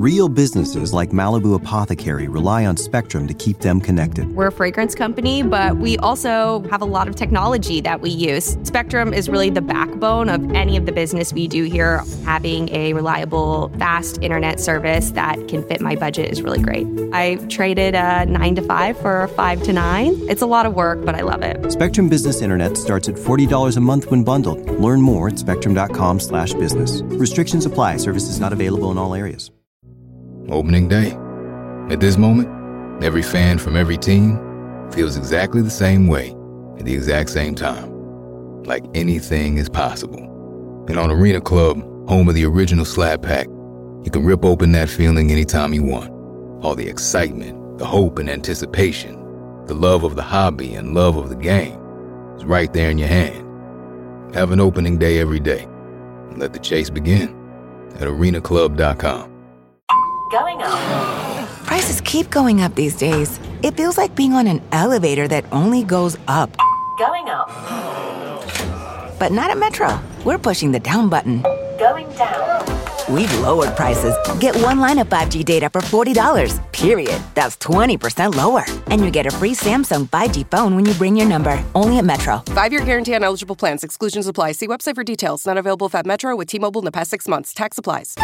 Real businesses like Malibu Apothecary rely on Spectrum to keep them connected. We're a fragrance company, but we also have a lot of technology that we use. Spectrum is really the backbone of any of the business we do here. Having a reliable, fast internet service that can fit my budget is really great. I traded a 9 to 5 for a 5 to 9. It's a lot of work, but I love it. Spectrum Business Internet starts at $40 a month when bundled. Learn more at spectrum.com/business. Restrictions apply. Services not available in all areas. Opening day. At this moment, every fan from every team feels exactly the same way at the exact same time. Like anything is possible. And on Arena Club, home of the original Slab Pack, you can rip open that feeling anytime you want. All the excitement, the hope and anticipation, the love of the hobby and love of the game is right there in your hand. Have an opening day every day. And let the chase begin at arenaclub.com. Going up. Prices keep going up these days. It feels like being on an elevator that only goes up. Going up. But not at Metro. We're pushing the down button. Going down. We've lowered prices. Get one line of 5G data for $40, period. That's 20% lower. And you get a free Samsung 5G phone when you bring your number. Only at Metro. 5-year guarantee on eligible plans. Exclusions apply. See website for details. Not available at Metro with T-Mobile in the past 6 months. Tax applies.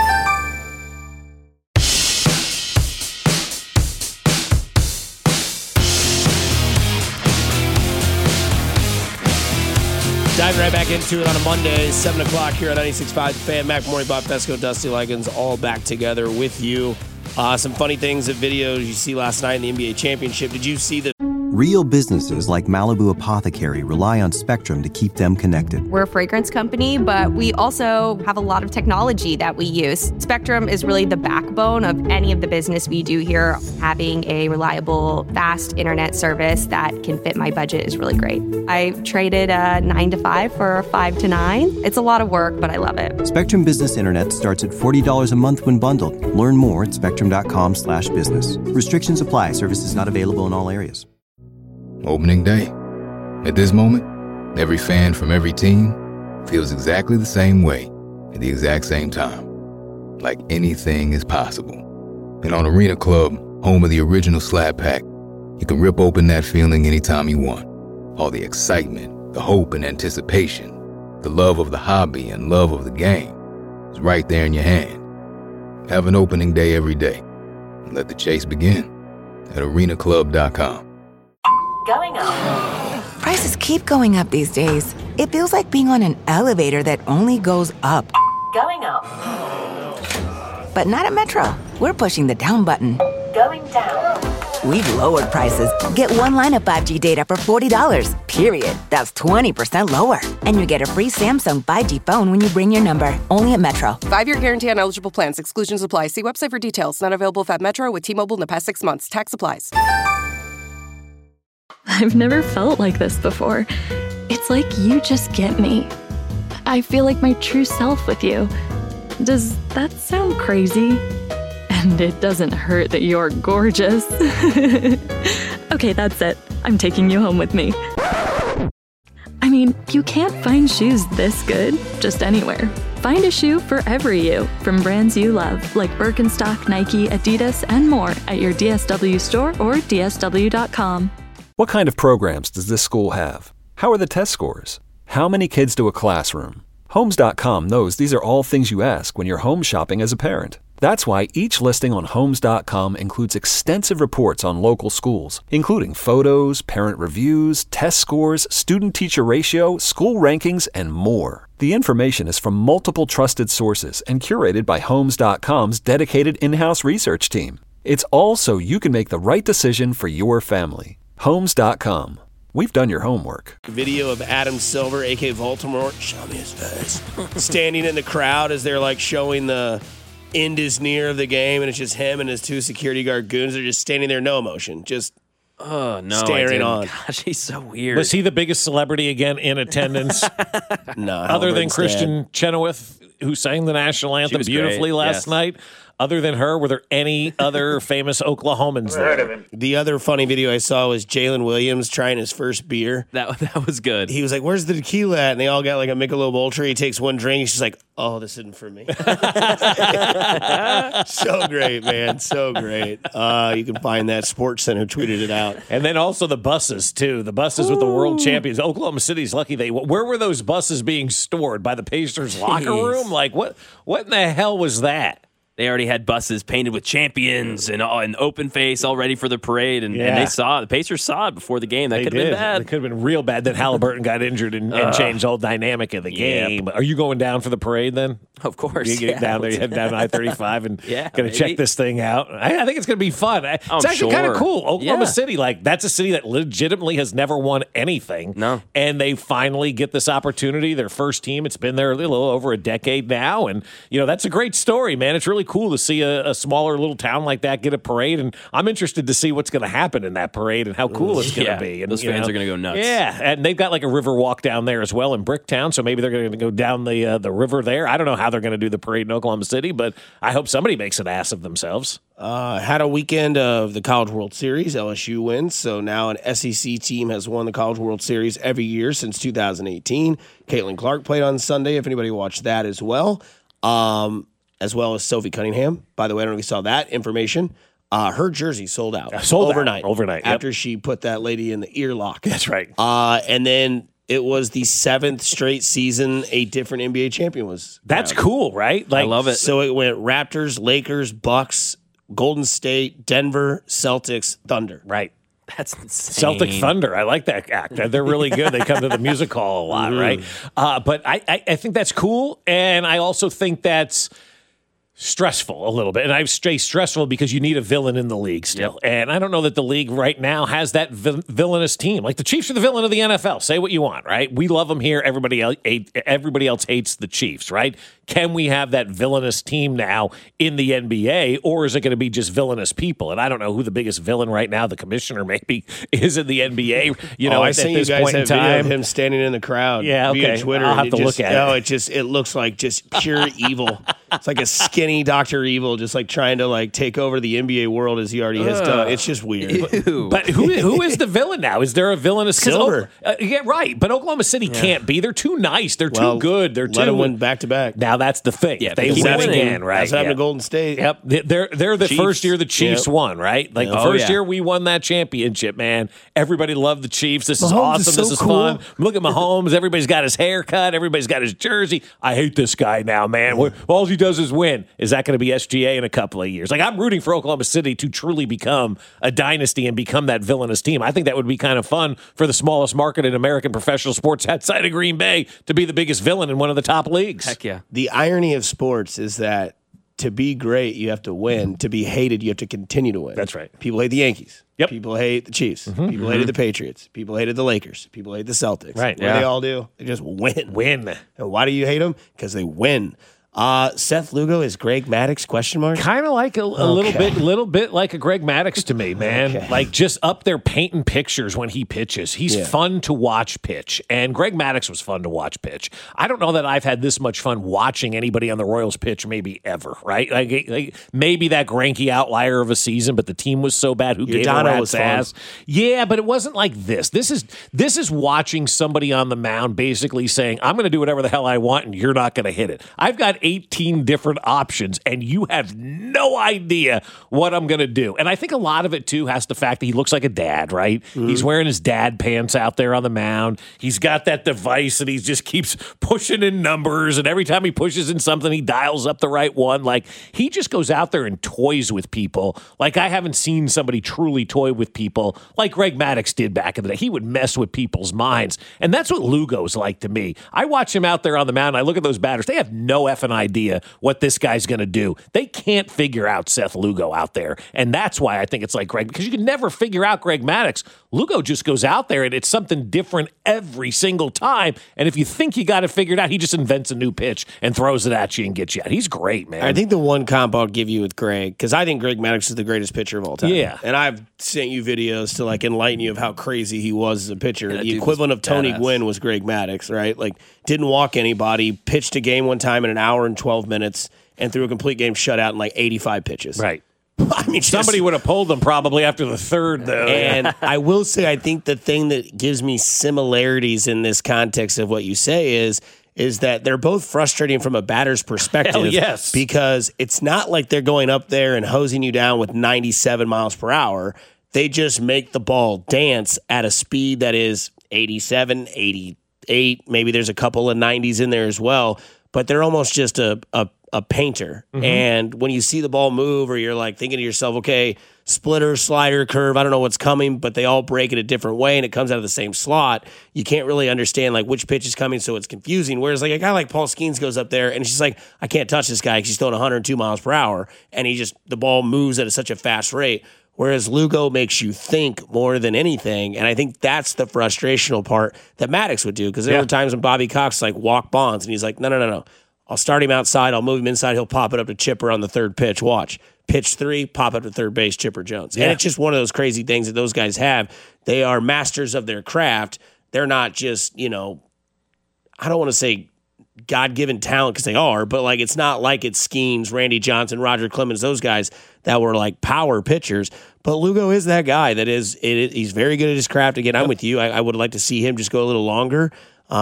Diving right back into it on a Monday, 7 o'clock here at 96.5 The Fan. Mac Morning, Bob Fesco, Dusty Leggins, all back together with you. Some funny things and videos you see last night in the NBA Championship. Did you see the... Real businesses like Malibu Apothecary rely on Spectrum to keep them connected. We're a fragrance company, but we also have a lot of technology that we use. Spectrum is really the backbone of any of the business we do here. Having a reliable, fast internet service that can fit my budget is really great. I traded a 9 to 5 for a 5 to 9. It's a lot of work, but I love it. Spectrum Business Internet starts at $40 a month when bundled. Learn more at spectrum.com/business. Restrictions apply. Services not available in all areas. Opening day. At this moment, every fan from every team feels exactly the same way at the exact same time. Like anything is possible. And on Arena Club, home of the original Slab Pack, you can rip open that feeling anytime you want. All the excitement, the hope and anticipation, the love of the hobby and love of the game is right there in your hand. Have an opening day every day. And let the chase begin at arenaclub.com. Going up. Prices keep going up these days. It feels like being on an elevator that only goes up. Going up. But not at Metro. We're pushing the down button. Going down. We've lowered prices. Get one line of 5G data for $40, period. That's 20% lower. And you get a free Samsung 5G phone when you bring your number. Only at Metro. 5-year guarantee on eligible plans. Exclusions apply. See website for details. Not available at Metro with T-Mobile in the past 6 months. Tax applies. I've never felt like this before. It's like you just get me. I feel like my true self with you. Does that sound crazy? And it doesn't hurt that you're gorgeous. Okay, that's it. I'm taking you home with me. I mean, you can't find shoes this good just anywhere. Find a shoe for every you from brands you love, like Birkenstock, Nike, Adidas, and more at your DSW store or dsw.com. What kind of programs does this school have? How are the test scores? How many kids do a classroom? Homes.com knows these are all things you ask when you're home shopping as a parent. That's why each listing on Homes.com includes extensive reports on local schools, including photos, parent reviews, test scores, student-teacher ratio, school rankings, and more. The information is from multiple trusted sources and curated by Homes.com's dedicated in-house research team. It's all so you can make the right decision for your family. Homes.com. We've done your homework. Video of Adam Silver, a.k.a. Voldemort, show me his face, standing in the crowd as they're like showing the end is near of the game, and it's just him and his two security guard goons. They're just standing there, no emotion, just staring on. Gosh, he's so weird. Was he the biggest celebrity again in attendance? No, other than Christian Chenoweth, who sang the national anthem beautifully last night. Other than her, were there any other famous Oklahomans there? The other funny video I saw was Jalen Williams trying his first beer. That was good. He was like, "Where's the tequila at?" And they all got like a Michelob Ultra. He takes one drink. He's just like, "Oh, this isn't for me." So great, man. So great. You can find that. Sports Center tweeted it out. And then also the buses, too. The buses with the world champions. Oklahoma City's lucky where were those buses being stored? By the Pacers locker room? Like, what in the hell was that? They already had buses painted with champions and open face all ready for the parade. And they saw it. The Pacers saw it before the game. That could have been bad. It could have been real bad. Then Halliburton got injured and changed the whole dynamic of the game. Are you going down for the parade then? Of course. You get down there, you head down I-35 and going to check this thing out. I think it's going to be fun. It's actually kind of cool. Oklahoma City, that's a city that legitimately has never won anything. No. And they finally get this opportunity. Their first team, it's been there a little over a decade now. And, that's a great story, man. It's really cool to see a smaller little town like that get a parade. And I'm interested to see what's going to happen in that parade and how cool it's going to be. And those fans are going to go nuts. Yeah. And they've got like a river walk down there as well in Bricktown. So maybe they're going to go down the river there. I don't know how they're going to do the parade in Oklahoma City, but I hope somebody makes an ass of themselves. Had a weekend of the College World Series. LSU wins. So now an SEC team has won the College World Series every year since 2018. Caitlin Clark played on Sunday, if anybody watched that as well. As well as Sophie Cunningham. By the way, I don't know if you saw that information. Her jersey sold out. Overnight. After she put that lady in the ear lock. That's right. And then it was the 7th straight season a different NBA champion was. That's cool, right? I love it. So it went Raptors, Lakers, Bucks, Golden State, Denver, Celtics, Thunder. Right. That's insane. Celtic Thunder. I like that act. They're really good. They come to the music hall a lot, right? But I think that's cool. And I also think that's stressful a little bit. And I say stressful because you need a villain in the league still. Yep. And I don't know that the league right now has that villainous team. Like the Chiefs are the villain of the NFL. Say what you want, right? We love them here. Everybody else hates the Chiefs, right? Can we have that villainous team now in the NBA, or is it going to be just villainous people? And I don't know who the biggest villain right now, the commissioner maybe, is in the NBA. I seen you guys have video of him standing in the crowd. Yeah, okay. Via Twitter. I'll have to look at it. It looks like just pure evil. It's like a skinny Dr. Evil just like trying to like take over the NBA world as he already has done. It's just weird. But who is the villain now? Is there a villainous Silver? Yeah, right. But Oklahoma City can't be. They're too nice. They're too good. Let them win back to back. Now that's the thing. Yeah, they win again, right? That's happened to Golden State. Yep. They're the Chiefs. first year the Chiefs won, right? Like the first year we won that championship, man. Everybody loved the Chiefs. This is awesome. This is fun. Look at Mahomes. Everybody's got his hair cut. Everybody's got his jersey. I hate this guy now, man. All he does is win. Is that going to be SGA in a couple of years? Like, I'm rooting for Oklahoma City to truly become a dynasty and become that villainous team. I think that would be kind of fun for the smallest market in American professional sports outside of Green Bay to be the biggest villain in one of the top leagues. Heck yeah. The irony of sports is that to be great, you have to win. To be hated, you have to continue to win. That's right. People hate the Yankees. Yep. People hate the Chiefs. People hated the Patriots. People hated the Lakers. People hate the Celtics. Right. What do they all do? They just win. Win. And why do you hate them? Because they win. Seth Lugo is Greg Maddux ? Kind of like a little bit like a Greg Maddux to me, man. Okay. Like just up there painting pictures when he pitches. He's fun to watch pitch, and Greg Maddux was fun to watch pitch. I don't know that I've had this much fun watching anybody on the Royals pitch maybe ever. Right? Like maybe that Greinke outlier of a season, but the team was so bad. Who gave a rat's ass? Yeah, but it wasn't like this. This is watching somebody on the mound basically saying, "I'm going to do whatever the hell I want, and you're not going to hit it." I've got 18 different options, and you have no idea what I'm going to do. And I think a lot of it, too, has the fact that he looks like a dad, right? He's wearing his dad pants out there on the mound. He's got that device, and he just keeps pushing in numbers, and every time he pushes in something, he dials up the right one. Like, he just goes out there and toys with people. Like, I haven't seen somebody truly toy with people like Greg Maddux did back in the day. He would mess with people's minds, and that's what Lugo's like to me. I watch him out there on the mound, and I look at those batters. They have no effing idea what this guy's going to do. They can't figure out Seth Lugo out there. And that's why I think it's like Greg, because you can never figure out Greg Maddux. Lugo just goes out there and it's something different every single time. And if you think you got it figured out, he just invents a new pitch and throws it at you and gets you out. He's great, man. I think the one comp I'll give you with Greg, because I think Greg Maddux is the greatest pitcher of all time. Yeah. And I've sent you videos to like enlighten you of how crazy he was as a pitcher. The equivalent of Tony Gwynn was Greg Maddux, right? Like, didn't walk anybody, pitched a game one time in an hour and 12 minutes, and threw a complete game shutout in like 85 pitches. Right. I mean, somebody would have pulled them probably after the third, though. And I will say, I think the thing that gives me similarities in this context of what you say is that they're both frustrating from a batter's perspective. Hell yes. Because it's not like they're going up there and hosing you down with 97 miles per hour. They just make the ball dance at a speed that is 87, 88. Maybe there's a couple of 90s in there as well. But they're almost just a painter. Mm-hmm. And when you see the ball move, or you're like thinking to yourself, okay, splitter, slider, curve, I don't know what's coming, but they all break it a different way and it comes out of the same slot. You can't really understand like which pitch is coming, so it's confusing. Whereas like a guy like Paul Skeens goes up there and it's just like, I can't touch this guy because he's throwing 102 miles per hour, and the ball moves at such a fast rate. Whereas Lugo makes you think more than anything, and I think that's the frustrational part that Maddox would do, because there were times when Bobby Cox like walk Bonds, and he's like, no. I'll start him outside. I'll move him inside. He'll pop it up to Chipper on the third pitch. Watch. Pitch 3, pop up to third base, Chipper Jones. Yeah. And it's just one of those crazy things that those guys have. They are masters of their craft. They're not just, I don't want to say God-given talent, because they are, but like it's not like it's Skeens, Randy Johnson, Roger Clemens, those guys that were like power pitchers. But Lugo is that guy that he's very good at his craft. Again, I'm with you. I would like to see him just go a little longer.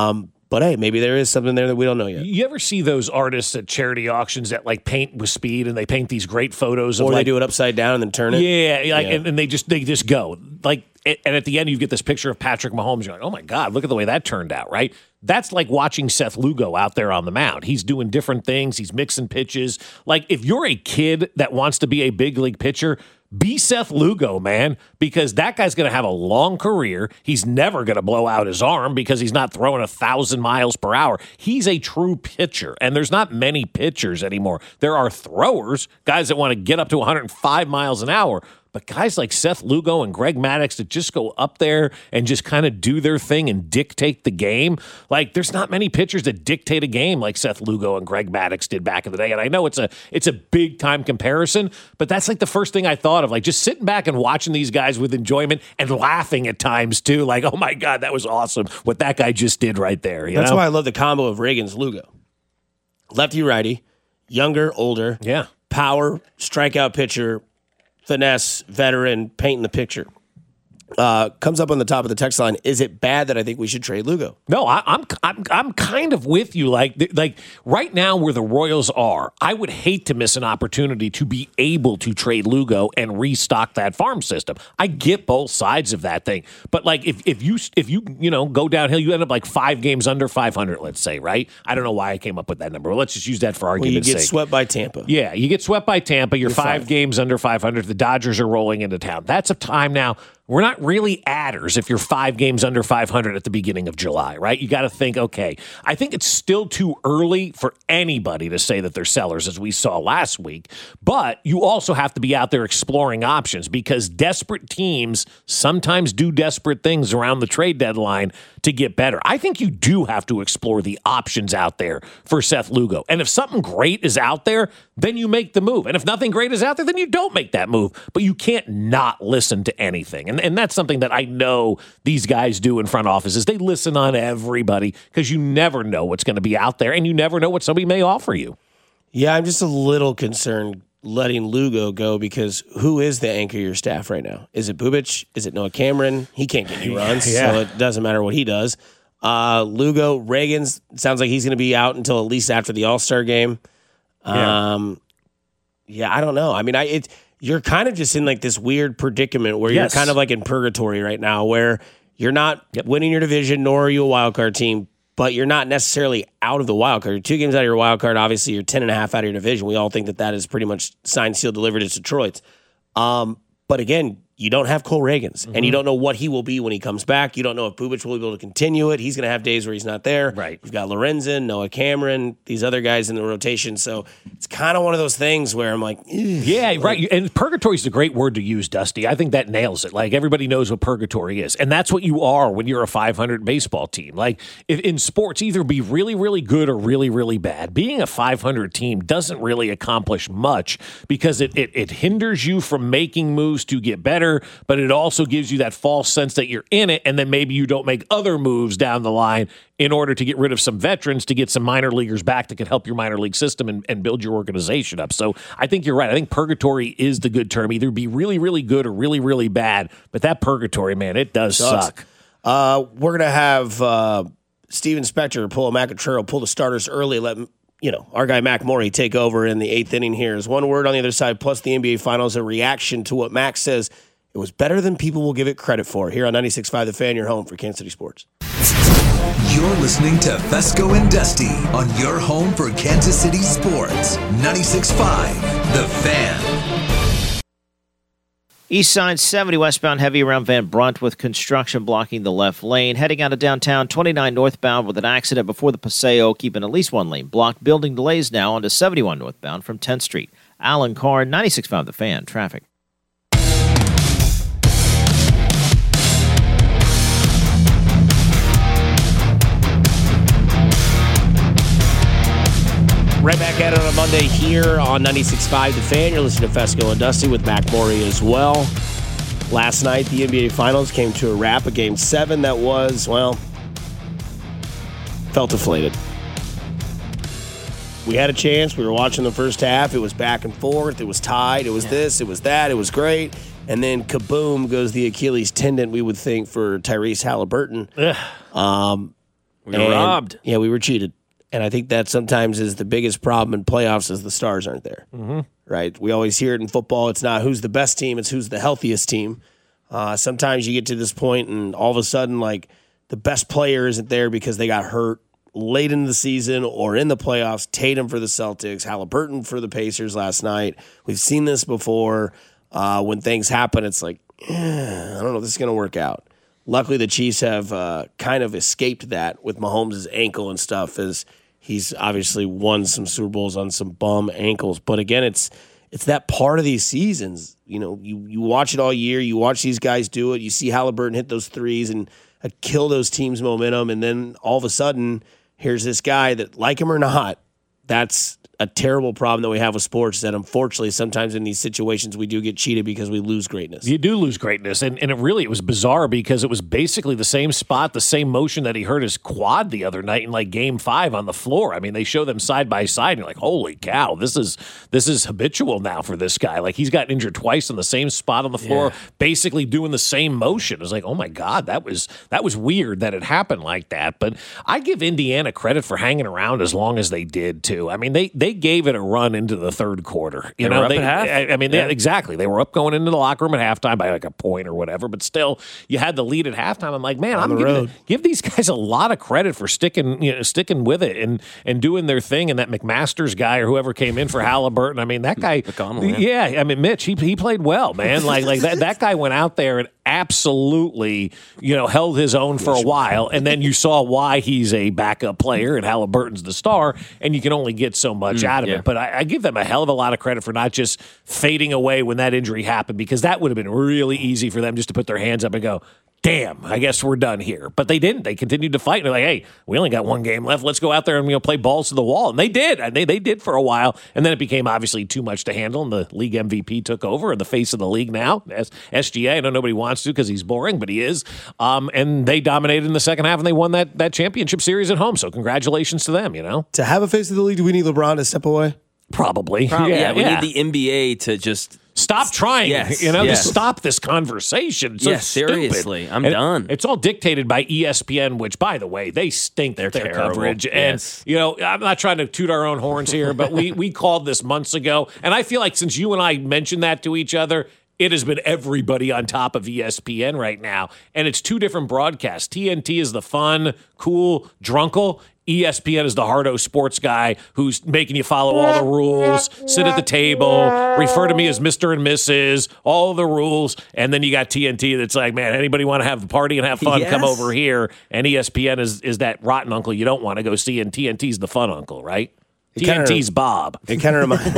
But hey, maybe there is something there that we don't know yet. You ever see those artists at charity auctions that like paint with speed, and they paint these great photos of, or they do it upside down and then turn it? Yeah, and they just go. Like, and at the end you get this picture of Patrick Mahomes. You're like, oh my God, look at the way that turned out, right? That's like watching Seth Lugo out there on the mound. He's doing different things. He's mixing pitches. Like, if you're a kid that wants to be a big league pitcher, be Seth Lugo, man, because that guy's going to have a long career. He's never going to blow out his arm because he's not throwing 1,000 miles per hour. He's a true pitcher, and there's not many pitchers anymore. There are throwers, guys that want to get up to 105 miles an hour, but guys like Seth Lugo and Greg Maddux that just go up there and just kind of do their thing and dictate the game. Like, there's not many pitchers that dictate a game like Seth Lugo and Greg Maddux did back in the day. And I know it's a big time comparison, but that's like the first thing I thought of, like just sitting back and watching these guys with enjoyment and laughing at times too. Like, oh my God, that was awesome what that guy just did right there. That's why I love the combo of Reagan's Lugo. Lefty righty, younger, older, power, strikeout pitcher, finesse, veteran, painting the picture. Comes up on the top of the text line. Is it bad that I think we should trade Lugo? No, I'm kind of with you. Like right now where the Royals are, I would hate to miss an opportunity to be able to trade Lugo and restock that farm system. I get both sides of that thing, but like if you go downhill, you end up like 5 games under 500. Let's say, right? I don't know why I came up with that number. But let's just use that for argument's sake. You get swept by Tampa. Yeah, you get swept by Tampa. You're 5 games under 500. The Dodgers are rolling into town. That's a time now. We're not really adders if you're 5 games under 500 at the beginning of July, right? You got to think, okay, I think it's still too early for anybody to say that they're sellers, as we saw last week. But you also have to be out there exploring options, because desperate teams sometimes do desperate things around the trade deadline to get better. I think you do have to explore the options out there for Seth Lugo. And if something great is out there, then you make the move. And if nothing great is out there, then you don't make that move. But you can't not listen to anything. And that's something that I know these guys do in front offices. They listen on everybody, because you never know what's going to be out there, and you never know what somebody may offer you. Yeah, I'm just a little concerned letting Lugo go, because who is the anchor of your staff right now? Is it Bubic? Is it Noah Cameron? He can't get any runs, so it doesn't matter what he does. Lugo, Reagan's sounds like he's going to be out until at least after the All-Star game. I don't know. I mean, you're kind of just in like this weird predicament where you're kind of like in purgatory right now, where you're not winning your division, nor are you a wild card team, but you're not necessarily out of the wild card. You're 2 games out of your wild card. Obviously, you're 10.5 out of your division. We all think that is pretty much signed, sealed, delivered. It's Detroit. But again, you don't have Cole Reagans, and you don't know what he will be when he comes back. You don't know if Bubic will be able to continue it. He's going to have days where he's not there. Right. You've got Lorenzen, Noah Cameron, these other guys in the rotation. So it's kind of one of those things where I'm like, yeah, right. And purgatory is a great word to use, Dusty. I think that nails it. Like, everybody knows what purgatory is, and that's what you are when you're a 500 baseball team. Like, in sports, either be really, really good or really, really bad. Being a 500 team doesn't really accomplish much, because it hinders you from making moves to get better. better, but it also gives you that false sense that you're in it, and then maybe you don't make other moves down the line in order to get rid of some veterans to get some minor leaguers back that can help your minor league system and build your organization up. So I think you're right. I think purgatory is the good term. Either be really, really good or really, really bad. But that purgatory, man, it does suck. We're going to have Steven Spector pull the starters early, let our guy Mac Morey take over in the 8th inning here. Is one word on the other side, plus the NBA Finals, a reaction to what Mac says it was better than people will give it credit for. Here on 96.5 The Fan, your home for Kansas City sports. You're listening to Fesco and Dusty on your home for Kansas City sports. 96.5 The Fan. East side 70 westbound heavy around Van Brunt with construction blocking the left lane. Heading out of downtown 29 northbound with an accident before the Paseo, keeping at least one lane blocked. Building delays now onto 71 northbound from 10th Street. Alan Carr, 96.5 The Fan. Traffic. Right back at it on a Monday here on 96.5 The Fan. You're listening to Fesco and Dusty with Mac Morey as well. Last night, the NBA Finals came to a wrap, a Game 7 that was, felt deflated. We had a chance. We were watching the first half. It was back and forth. It was tied. It was this. It was that. It was great. And then kaboom goes the Achilles tendon, we would think, for Tyrese Halliburton. We were robbed. Yeah, we were cheated. And I think that sometimes is the biggest problem in playoffs is the stars aren't there, right? We always hear it in football. It's not who's the best team. It's who's the healthiest team. Sometimes you get to this point and all of a sudden, like, the best player isn't there because they got hurt late in the season or in the playoffs. Tatum for the Celtics, Halliburton for the Pacers last night. We've seen this before. When things happen, it's like, I don't know if this is going to work out. Luckily, the Chiefs have kind of escaped that with Mahomes' ankle and stuff, as he's obviously won some Super Bowls on some bum ankles. But again, it's that part of these seasons. You watch it all year. You watch these guys do it. You see Halliburton hit those threes and kill those teams' momentum. And then all of a sudden, here's this guy that, like him or not, that's a terrible problem that we have with sports, that unfortunately sometimes in these situations we do get cheated because we lose greatness. You do lose greatness. And it was bizarre because it was basically the same spot, the same motion that he hurt his quad the other night in like Game 5 on the floor. I mean, they show them side by side and you're like, holy cow, this is habitual now for this guy. Like, he's gotten injured twice on the same spot on the floor, basically doing the same motion. It was like, oh my God, that was weird that it happened like that. But I give Indiana credit for hanging around as long as they did too. I mean, they gave it a run into the third quarter. They were up at half? I mean, exactly. They were up going into the locker room at halftime by like a point or whatever, but still, you had the lead at halftime. I'm like, man, I'm give these guys a lot of credit for sticking with it and doing their thing. And that McMasters guy or whoever came in for Halliburton, I mean, that guy, I mean, Mitch, he played well, man. Like that guy went out there and absolutely, held his own for a while, and then you saw why he's a backup player and Halliburton's the star, and you can only get so much out of it. But I give them a hell of a lot of credit for not just fading away when that injury happened, because that would have been really easy for them just to put their hands up and go, damn, I guess we're done here. But they didn't. They continued to fight. And they're like, hey, we only got one game left. Let's go out there and play balls to the wall. And they did. And they did for a while. And then it became obviously too much to handle. And the league MVP took over, the face of the league now. SGA, I know nobody wants to because he's boring, but he is. And they dominated in the second half, and they won that championship series at home. So congratulations to them, To have a face of the league, do we need LeBron to step away? Probably. Yeah, we need the NBA to just stop trying. Just stop this conversation. It's so seriously, stupid. I'm done. It's all dictated by ESPN, which, by the way, they stink their coverage. And I'm not trying to toot our own horns here, but we called this months ago, and I feel like since you and I mentioned that to each other, it has been everybody on top of ESPN right now. And it's two different broadcasts. TNT is the fun, cool, drunkle. ESPN is the hardo sports guy who's making you follow all the rules, sit at the table, refer to me as Mr. and Mrs., all the rules. And then you got TNT that's like, man, anybody want to have a party and have fun, come over here. And ESPN is that rotten uncle you don't want to go see, and TNT's the fun uncle, right? TNT's Bob. It kind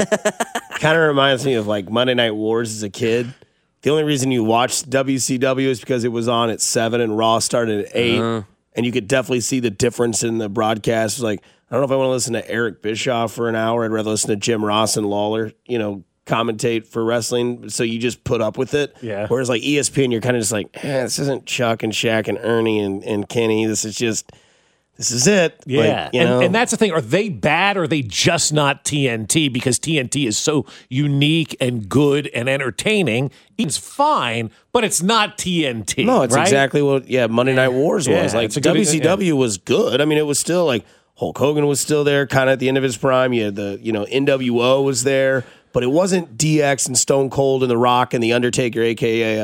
of reminds me of like Monday Night Wars as a kid. The only reason you watched WCW is because it was on at 7 and Raw started at 8. And you could definitely see the difference in the broadcast. Like, I don't know if I want to listen to Eric Bischoff for an hour. I'd rather listen to Jim Ross and Lawler, commentate for wrestling, so you just put up with it. Yeah. Whereas like ESPN, you're kind of just like, this isn't Chuck and Shaq and Ernie and Kenny. This is it. Yeah. Like, you know? And that's the thing. Are they bad or are they just not TNT? Because TNT is so unique and good and entertaining. It's fine, but it's not TNT. No, it's right? exactly what Monday Night Wars was. Like WCW was good. I mean, it was still like Hulk Hogan was still there kind of at the end of his prime. You had the, NWO was there, but it wasn't DX and Stone Cold and The Rock and The Undertaker, a.k.a.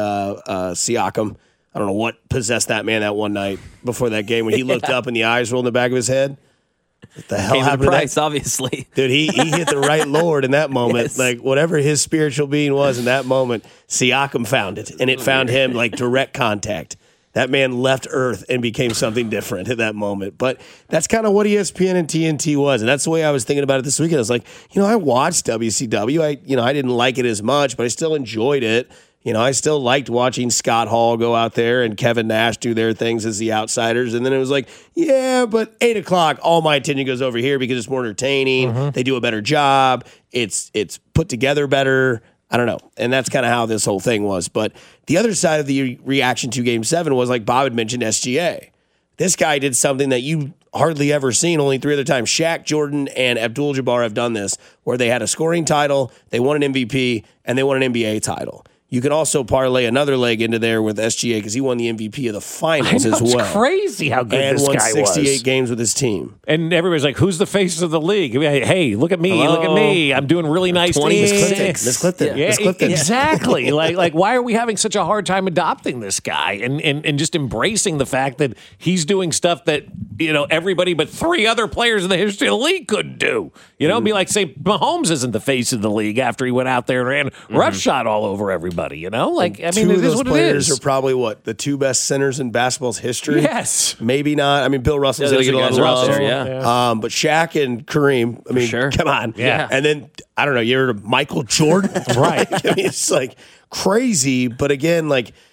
Siakam. I don't know what possessed that man that one night before that game when he looked up and the eyes rolled in the back of his head. What the hell happened to Price, that? obviously. Dude, he hit the right Lord in that moment. Yes. Like, whatever his spiritual being was in that moment, Siakam found it, and it found him like direct contact. That man left Earth and became something different at that moment. But that's kind of what ESPN and TNT was, and that's the way I was thinking about it this weekend. I was like, I watched WCW. I didn't like it as much, but I still enjoyed it. I still liked watching Scott Hall go out there and Kevin Nash do their things as the outsiders. And then it was like, but 8 o'clock, all my attention goes over here because it's more entertaining. Mm-hmm. They do a better job. It's put together better. I don't know. And that's kind of how this whole thing was. But the other side of the reaction to Game 7 was, like Bob had mentioned, SGA. This guy did something that you hardly ever seen, only 3 other times. Shaq, Jordan, and Abdul-Jabbar have done this, where they had a scoring title, they won an MVP, and they won an NBA title. You can also parlay another leg into there with SGA because he won the MVP of the finals as well. It's crazy how good this guy was. And won 68 games with his team. And everybody's like, who's the face of the league? Hey, look at me. Hello. Look at me. I'm doing really nice things. Miss Clifton. Yeah, exactly. like, why are we having such a hard time adopting this guy and just embracing the fact that he's doing stuff that, everybody but 3 other players in the history of the league couldn't do? Be like, say, Mahomes isn't the face of the league after he went out there and ran rush shot all over everybody. Like, two it of is those what it players is. are probably the 2 best centers in basketball's history. Yes. Maybe not. I mean, Bill Russell's going to get a lot of love. But Shaq and Kareem, I mean, come on. Yeah. And then, I don't know, you heard of Michael Jordan? Right. I mean, it's like crazy. But again,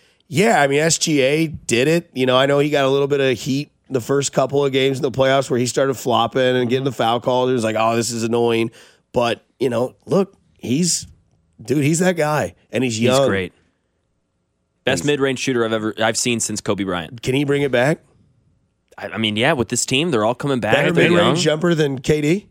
SGA did it. I know he got a little bit of heat the first couple of games in the playoffs where he started flopping and getting the foul call. It was like, this is annoying. But, look, he's that guy, and he's young. He's great. Best mid-range shooter I've seen since Kobe Bryant. Can he bring it back? I mean, with this team, they're all coming back. Better mid-range jumper than KD?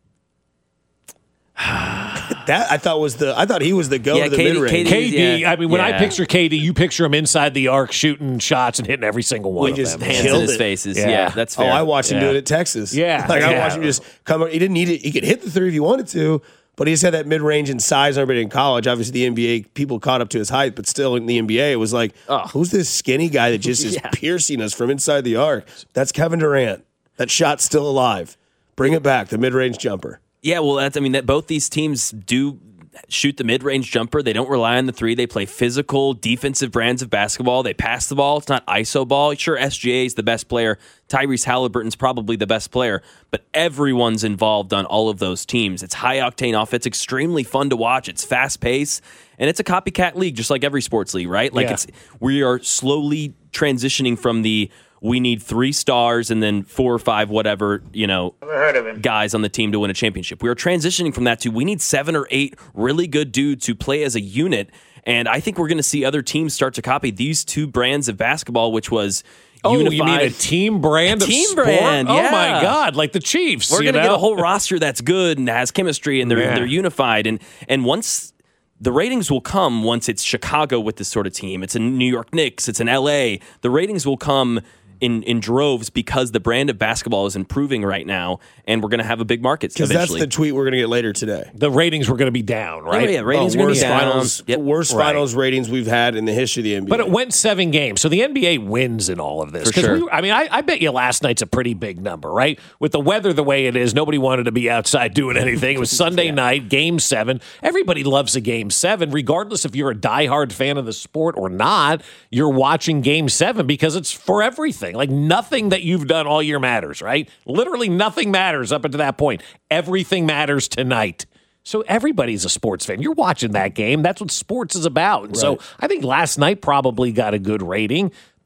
I thought he was the go to the mid-range. KD, I mean, when I picture KD, you picture him inside the arc shooting shots and hitting every single one of them. Hands in his faces. Yeah, that's fair. I watched him do it at Texas. Yeah. I watched him just come. He didn't need it. He could hit the 3 if he wanted to, but he just had that mid-range and size. Everybody in college, obviously the NBA, people caught up to his height, but still in the NBA, it was like, who's this skinny guy that just is piercing us from inside the arc? That's Kevin Durant. That shot's still alive. Bring it back, the mid-range jumper. Yeah, well, that both these teams do shoot the mid-range jumper. They don't rely on the 3. They play physical, defensive brands of basketball. They pass the ball. It's not iso ball. Sure, SGA is the best player. Tyrese Halliburton's probably the best player, but everyone's involved on all of those teams. It's high-octane offense. It's extremely fun to watch. It's fast-paced, and it's a copycat league, just like every sports league, right? We are slowly transitioning from we need 3 stars and then 4 or 5 whatever, guys on the team to win a championship. We are transitioning from that to we need 7 or 8 really good dudes who play as a unit. And I think we're going to see other teams start to copy these 2 brands of basketball, which was unified. You mean a team brand of sport? Yeah. Oh, my God, like the Chiefs. We're going to get a whole roster that's good and has chemistry, and they're unified. And once the ratings will come once it's Chicago with this sort of team. It's a New York Knicks. It's an L.A. The ratings will come in droves because the brand of basketball is improving right now, and we're going to have a big market eventually. Because that's the tweet we're going to get later today. The ratings were going to be down, right? Yeah, ratings are going to be down. Worst finals ratings we've had in the history of the NBA. But it went 7 games, so the NBA wins in all of this. For sure. I bet you last night's a pretty big number, right? With the weather the way it is, nobody wanted to be outside doing anything. It was Sunday night, Game 7. Everybody loves a Game 7, regardless if you're a diehard fan of the sport or not. You're watching Game 7 because it's for everything. Like, nothing that you've done all year matters, right? Literally nothing matters up until that point. Everything matters tonight. So everybody's a sports fan. You're watching that game. That's what sports is about. And so I think last night probably got a good rating.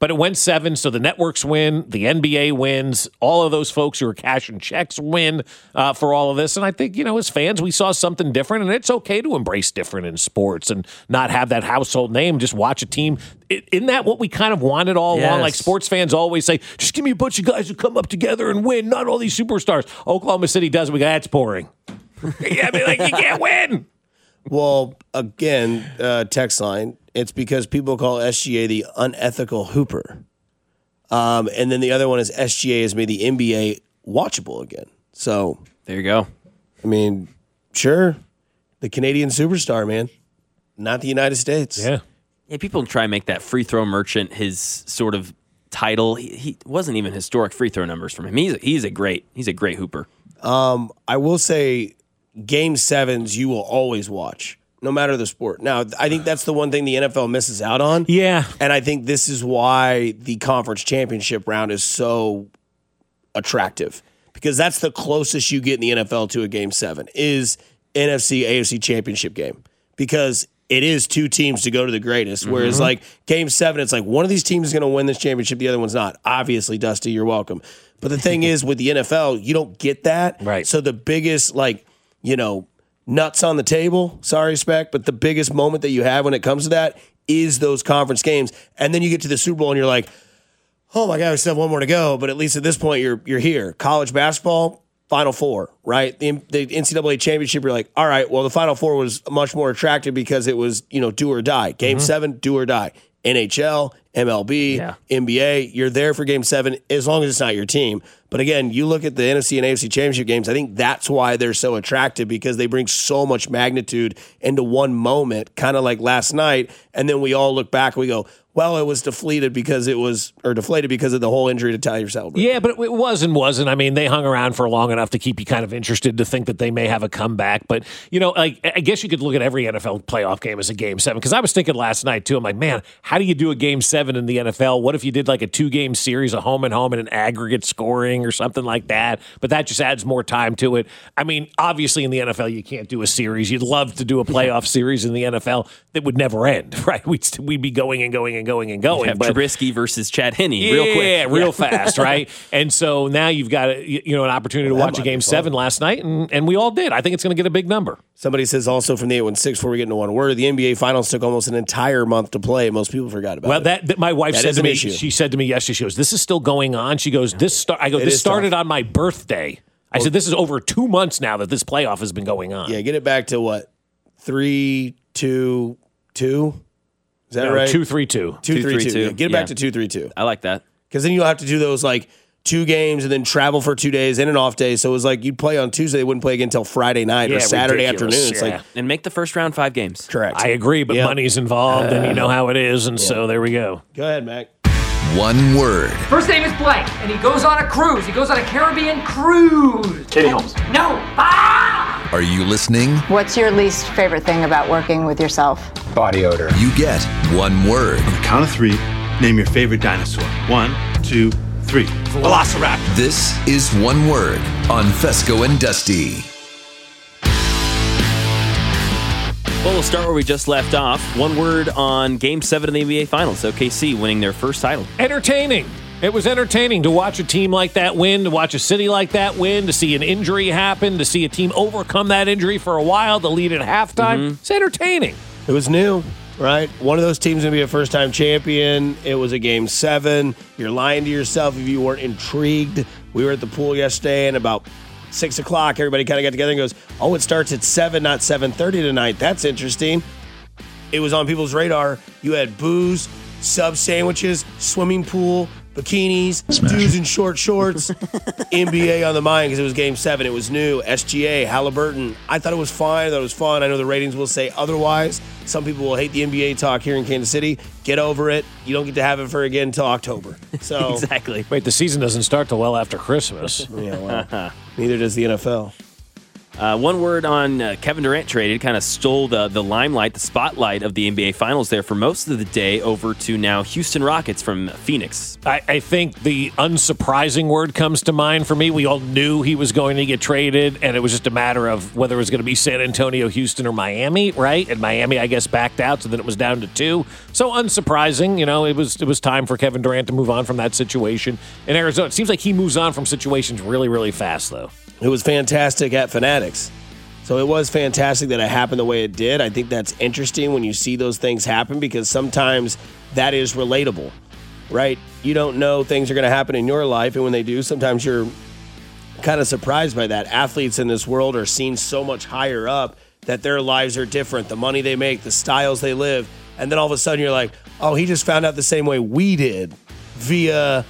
But it went 7, so the networks win, the NBA wins, all of those folks who are cashing checks win for all of this. And I think, as fans, we saw something different, and it's okay to embrace different in sports and not have that household name. Just watch a team. Isn't that what we kind of wanted all along? Like sports fans always say, just give me a bunch of guys who come up together and win, not all these superstars. Oklahoma City does it. We go, that's boring. You can't win. Well, again, text line, it's because people call SGA the unethical hooper. And then the other one is SGA has made the NBA watchable again. So there you go. I mean, sure, the Canadian superstar, man, not the United States. Yeah. Yeah, people try and make that free throw merchant his sort of title. He wasn't even historic free throw numbers from him. He's a great hooper. I will say Game 7s you will always watch, no matter the sport. Now, I think that's the one thing the NFL misses out on. Yeah. And I think this is why the conference championship round is so attractive, because that's the closest you get in the NFL to a Game 7 is NFC, AFC championship game, because it is two teams to go to the greatest. Whereas like Game 7, it's like one of these teams is going to win this championship, the other one's not. Obviously, Dusty, you're welcome. But the thing is, with the NFL, you don't get that. Right. So the biggest, nuts on the table, sorry, Spec, but the biggest moment that you have when it comes to that is those conference games. And then you get to the Super Bowl and you're like, oh my God, we still have one more to go. But at least at this point, you're here. College basketball, Final Four, right? The NCAA championship, you're like, all right, well, the Final Four was much more attractive because it was, do or die. Game 7, do or die. NHL, MLB, NBA, you're there for Game 7 as long as it's not your team. But again, you look at the NFC and AFC championship games, I think that's why they're so attractive, because they bring so much magnitude into one moment, kind of like last night. And then we all look back and we go, well, it was deflated because of the whole injury to Tyler Selberg. Yeah, but it wasn't. I mean, they hung around for long enough to keep you kind of interested to think that they may have a comeback. But, I guess you could look at every NFL playoff game as a Game 7. Because I was thinking last night, too, I'm like, man, how do you do a Game 7 in the NFL? What if you did like a 2-game series, a home and home, and an aggregate scoring or something like that? But that just adds more time to it. I mean, obviously in the NFL, you can't do a series. You'd love to do a playoff series in the NFL that would never end, right? We'd be going and going and going and going. Have Trubisky versus Chad Henne real quick. Yeah, real fast, right? And so now you've got an opportunity to watch a Game 7 last night, and we all did. I think it's going to get a big number. Somebody says also from the 816, before we get into one word, the NBA Finals took almost an entire month to play. Most people forgot about it. Well, my wife said to me, she said to me yesterday, she goes, this is still going on. She goes, this started on my birthday. I said, this is over 2 months now that this playoff has been going on. Yeah, get it back to what? 3-2-2? Is that right? 2-3-2. 2-3-2. Yeah, get it back to 2-3-2. I like that. Because then you'll have to do those like 2 games and then travel for 2 days and an off day. So it was like you'd play on Tuesday, they wouldn't play again until Friday night or Saturday afternoon. It's like, and make the first round 5 games. Correct. I agree, but money's involved, and you know how it is, and so there we go. Go ahead, Mac. One word. First name is blank, and he goes on a cruise. He goes on a Caribbean cruise. Katie Holmes. No. Ah! Are you listening? What's your least favorite thing about working with yourself? Body odor. You get one word. On the count of 3, name your favorite dinosaur. 1, 2, 3. Velociraptor. This is One Word on Fesco and Dusty. Well, we'll start where we just left off. One word on Game 7 of the NBA Finals. OKC winning their first title. Entertaining. It was entertaining to watch a team like that win, to watch a city like that win, to see an injury happen, to see a team overcome that injury for a while, to lead at halftime. It's entertaining. It was new, right? One of those teams going to be a first-time champion. It was a Game 7. You're lying to yourself if you weren't intrigued. We were at the pool yesterday, and about 6 o'clock, everybody kind of got together and goes, oh, it starts at 7, not 7:30 tonight. That's interesting. It was on people's radar. You had booze, sub sandwiches, swimming pool, bikinis, dudes in short shorts, NBA on the mind because it was Game 7. It was new. SGA, Halliburton. I thought it was fine. I thought it was fun. I know the ratings will say otherwise. Some people will hate the NBA talk here in Kansas City. Get over it. You don't get to have it for again until October. So exactly. Wait, the season doesn't start till well after Christmas. Yeah, well, neither does the NFL. One word on Kevin Durant trade. It kind of stole the limelight, the spotlight of the NBA Finals there for most of the day over to now Houston Rockets from Phoenix. I think the unsurprising word comes to mind for me. We all knew he was going to get traded, and it was just a matter of whether it was going to be San Antonio, Houston, or Miami, right? And Miami, I guess, backed out, so then it was down to 2. So unsurprising, it was time for Kevin Durant to move on from that situation in Arizona. It seems like he moves on from situations really, really fast, though. It was fantastic at Fanatics. So it was fantastic that it happened the way it did. I think that's interesting when you see those things happen because sometimes that is relatable, right? You don't know things are going to happen in your life, and when they do, sometimes you're kind of surprised by that. Athletes in this world are seen so much higher up that their lives are different, the money they make, the styles they live, and then all of a sudden you're like, oh, he just found out the same way we did via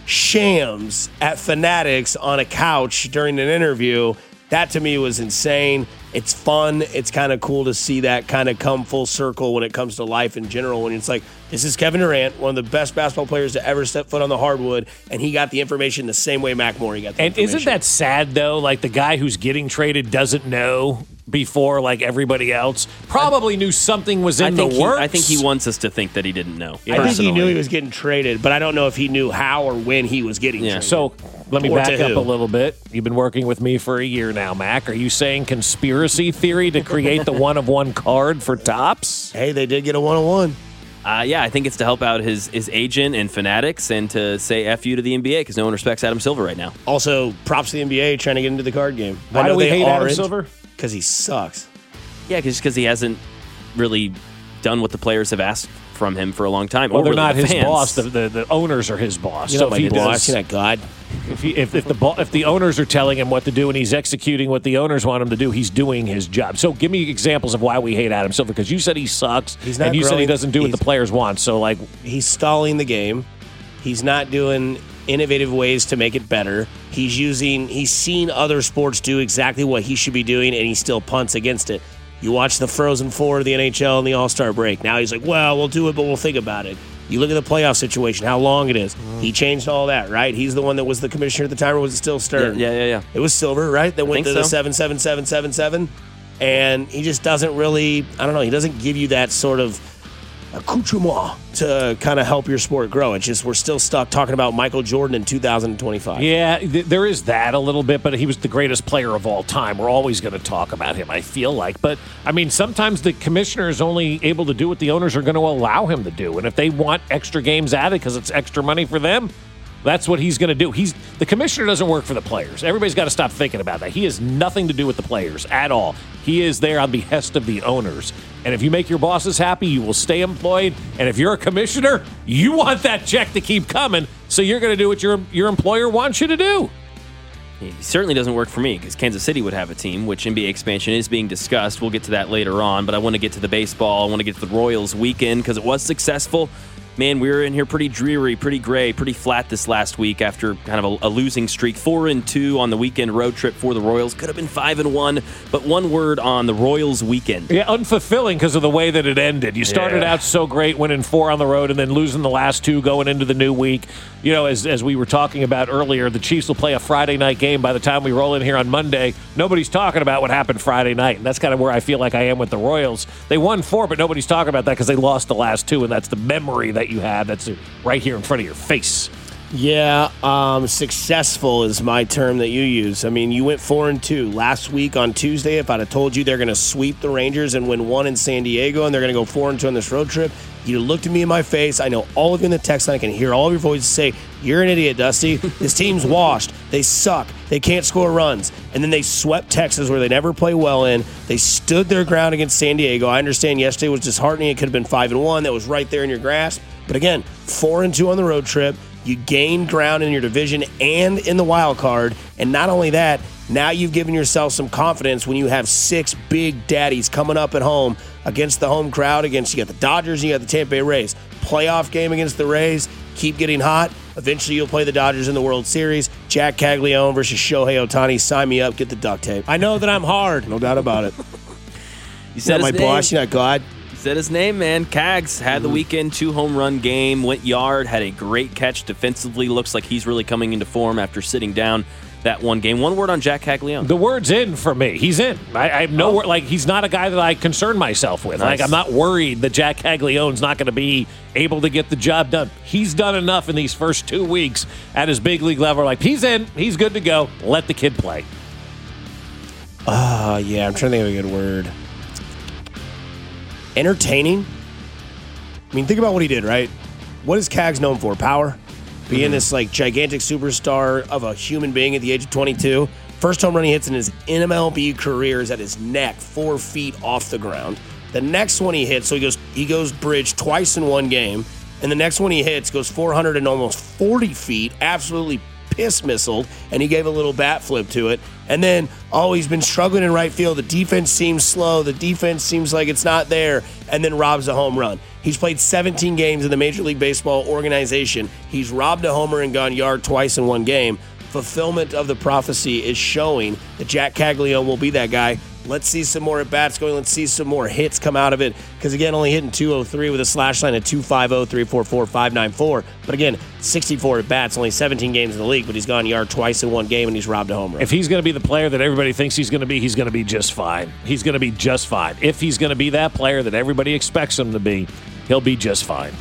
shams at Fanatics on a couch during an interview. That to me was insane. It's fun. It's kind of cool to see that kind of come full circle when it comes to life in general. When it's like, this is Kevin Durant, one of the best basketball players to ever step foot on the hardwood, and he got the information the same way Mac Morey got the information. And isn't that sad, though? Like, the guy who's getting traded doesn't know before, like, everybody else. Probably knew something was in the works. I think he wants us to think that he didn't know. I think he knew he was getting traded, but I don't know if he knew how or when he was getting traded. So let me back up a little bit. You've been working with me for a year now, Mac. Are you saying conspiracy theory to create the one-of-one card for Topps? Hey, they did get a one-of-one. Yeah, I think it's to help out his agent and Fanatics and to say F you to the NBA because no one respects Adam Silver right now. Also, props to the NBA trying to get into the card game. Why do we hate Adam Silver? Because he sucks. Yeah, just because he hasn't really done what the players have asked from him for a long time. Well, or they're really not the his fans. boss. The owners are his boss. So if he boss, you're not God. If the owners are telling him what to do and he's executing what the owners want him to do, he's doing his job. So give me examples of why we hate Adam Silver, because you said he sucks, and you said he doesn't do what the players want. So, like, he's stalling the game. He's not doing innovative ways to make it better. He's seen other sports do exactly what he should be doing, and he still punts against it. You watch the Frozen Four of the NHL and the All-Star break. Now he's like, well, we'll do it, but we'll think about it. You look at the playoff situation, how long it is. He changed all that, right? He's the one that was the commissioner at the time, or was it still Stern? Yeah. It was Silver, right? That went to the so. 7-7-7-7-7. And he just doesn't really, I don't know, he doesn't give you that sort of accoutrement to kind of help your sport grow. It's just we're still stuck talking about Michael Jordan in 2025. Yeah, there is that a little bit, but he was the greatest player of all time. We're always going to talk about him, I feel like. But, I mean, sometimes the commissioner is only able to do what the owners are going to allow him to do. And if they want extra games added because it's extra money for them, that's what he's going to do. The commissioner doesn't work for the players. Everybody's got to stop thinking about that. He has nothing to do with the players at all. He is there on behest of the owners. And if you make your bosses happy, you will stay employed. And if you're a commissioner, you want that check to keep coming. So you're going to do what your employer wants you to do. He certainly doesn't work for me because Kansas City would have a team, which NBA expansion is being discussed. We'll get to that later on, but I want to get to the baseball. I want to get to the Royals weekend because it was successful. Man, we were in here pretty dreary, pretty gray, pretty flat this last week after kind of a losing streak. 4-2 on the weekend road trip for the Royals. Could have been 5-1, but one word on the Royals weekend. Yeah, unfulfilling because of the way that it ended. You started out so great, winning 4 on the road, and then losing the last 2 going into the new week. You know, as we were talking about earlier, the Chiefs will play a Friday night game. By the time we roll in here on Monday, nobody's talking about what happened Friday night. And that's kind of where I feel like I am with the Royals. They won 4, but nobody's talking about that because they lost the last 2, and that's the memory that you have that's right here in front of your face. Yeah, successful is my term that you use. I mean, you went 4-2 last week on Tuesday. If I'd have told you they're going to sweep the Rangers and win 1 in San Diego and they're going to go 4-2 on this road trip, you looked at me in my face. I know all of you in the text line. I can hear all of your voices say, you're an idiot, Dusty. This team's washed. They suck. They can't score runs. And then they swept Texas where they never play well in. They stood their ground against San Diego. I understand yesterday was disheartening. It could have been 5-1. That was right there in your grasp. But again, 4-2 on the road trip. You gained ground in your division and in the wild card. And not only that, now you've given yourself some confidence when you have 6 big daddies coming up at home against the home crowd. You got the Dodgers and you got the Tampa Bay Rays. Playoff game against the Rays. Keep getting hot. Eventually you'll play the Dodgers in the World Series. Jack Caglione versus Shohei Ohtani. Sign me up. Get the duct tape. I know that I'm hard. No doubt about it. You said my his boss. name. You're not God. Said his name, man. Cags had the weekend 2-home-run game, went yard, had a great catch defensively. Looks like he's really coming into form after sitting down that one game. One word on Jack Caglione. The word's in for me. He's in. I have no word. Like, he's not a guy that I concern myself with. Nice. Like, I'm not worried that Jack Caglione's not going to be able to get the job done. He's done enough in these first 2 weeks at his big league level. Like, he's in. He's good to go. Let the kid play. Yeah, I'm trying to think of a good word. Entertaining? I mean, think about what he did, right? What is Cags known for? Power? Being this, like, gigantic superstar of a human being at the age of 22. First home run he hits in his MLB career is at his neck, 4 feet off the ground. The next one he hits, so he goes bridge twice in one game, and the next one he hits goes 400 and almost 40 feet, absolutely piss-missiled, and he gave a little bat flip to it. And then, he's been struggling in right field. The defense seems slow. The defense seems like it's not there, and then robs a home run. He's played 17 games in the Major League Baseball organization. He's robbed a homer and gone yard twice in one game. Fulfillment of the prophecy is showing that Jack Caglione will be that guy. Let's see some more at-bats going. Let's see some more hits come out of it. Because, again, only hitting .203 with a slash line at 250-344-594. But, again, 64 at-bats, only 17 games in the league, but he's gone yard twice in one game, and he's robbed a home run. If he's going to be the player that everybody thinks he's going to be just fine. He's going to be just fine. If he's going to be that player that everybody expects him to be, he'll be just fine.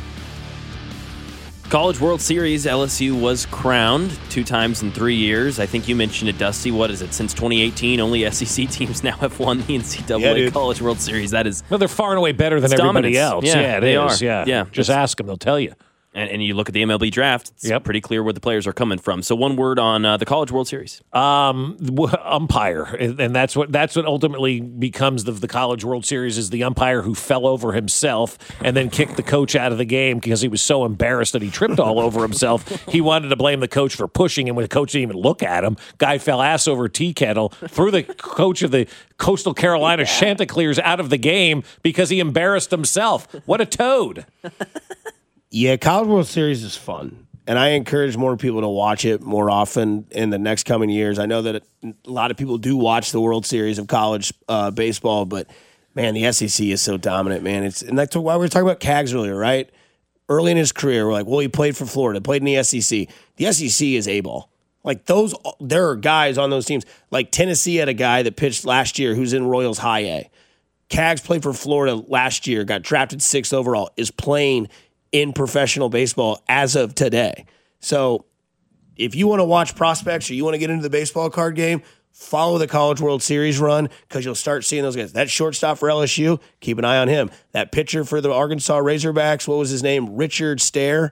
College World Series, LSU was crowned 2 times in 3 years. I think you mentioned it, Dusty. What is it? Since 2018, only SEC teams now have won the NCAA College World Series. That is, well, they're far and away better than everybody else. Yeah, they are. Yeah. Just ask them; they'll tell you. And you look at the MLB draft, it's pretty clear where the players are coming from. So one word on the College World Series. Umpire. And that's what ultimately becomes the College World Series, is the umpire who fell over himself and then kicked the coach out of the game because he was so embarrassed that he tripped all over himself. He wanted to blame the coach for pushing him when the coach didn't even look at him. Guy fell ass over tea kettle, threw the coach of the Coastal Carolina Chanticleers out of the game because he embarrassed himself. What a toad. Yeah, College World Series is fun, and I encourage more people to watch it more often in the next coming years. I know that a lot of people do watch the World Series of college baseball, but, man, the SEC is so dominant, man. And that's why we were talking about Cags earlier, right? Early in his career, we're like, well, he played for Florida, played in the SEC. The SEC is A-ball. Like, there are guys on those teams. Like, Tennessee had a guy that pitched last year who's in Royals High A. Cags played for Florida last year, got drafted 6th overall, is playing in professional baseball as of today. So if you want to watch prospects or you want to get into the baseball card game, follow the College World Series run, because you'll start seeing those guys. That shortstop for LSU, keep an eye on him. That pitcher for the Arkansas Razorbacks, what was his name? Richard